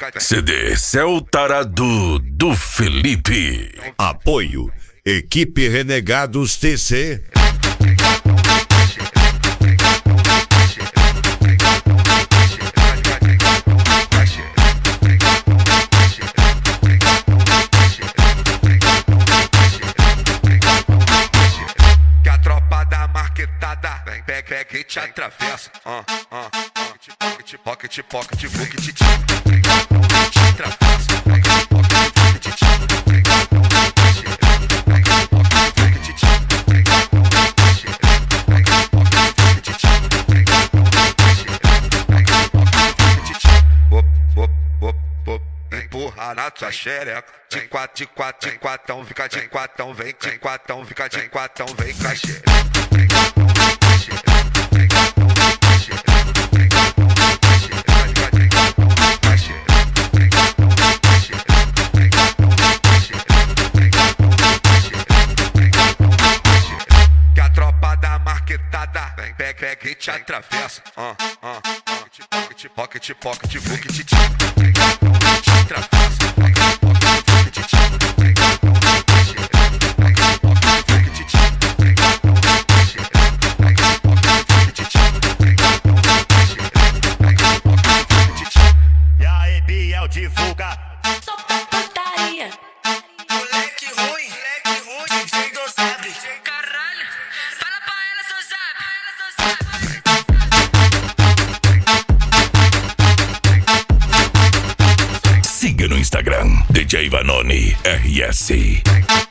CD Céu Tarado do Felipe. Apoio Equipe Renegados TC. Que a tropa da marquetada vem, pega e te atravessa. Pocket, book, te atravessa. Empurra na tua xereca. De quatão, fica de quatão, vem de quatão, fica de quatão, vem com a xereca. Que a tropa da marquetada vem, pega e te atravessa. Pocket, book, te atravessa. E aí, Biel, divulga. Só putaria. Moleque ruim, DJ do Sabre. Caralho, fala pra ela, seu zap. Siga no Instagram DJ Vanoni RS.